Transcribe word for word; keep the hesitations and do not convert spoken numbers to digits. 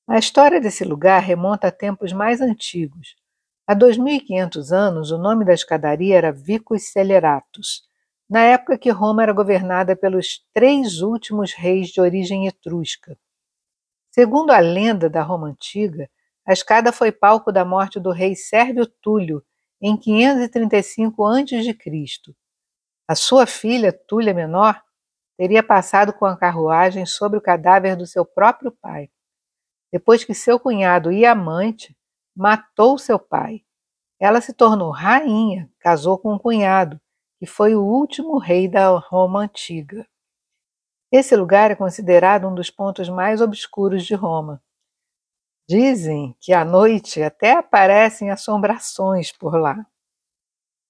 A história desse lugar remonta a tempos mais antigos. Há dois mil e quinhentos anos, o nome da escadaria era Vicus Sceleratus, na época que Roma era governada pelos três últimos reis de origem etrusca. Segundo a lenda da Roma antiga, a escada foi palco da morte do rei Sérvio Túlio em quinhentos e trinta e cinco antes de Cristo. A sua filha, Túlia Menor, teria passado com a carruagem sobre o cadáver do seu próprio pai, depois que seu cunhado e amante matou seu pai. Ela se tornou rainha, casou com o cunhado, que foi o último rei da Roma antiga. Esse lugar é considerado um dos pontos mais obscuros de Roma. Dizem que à noite até aparecem assombrações por lá.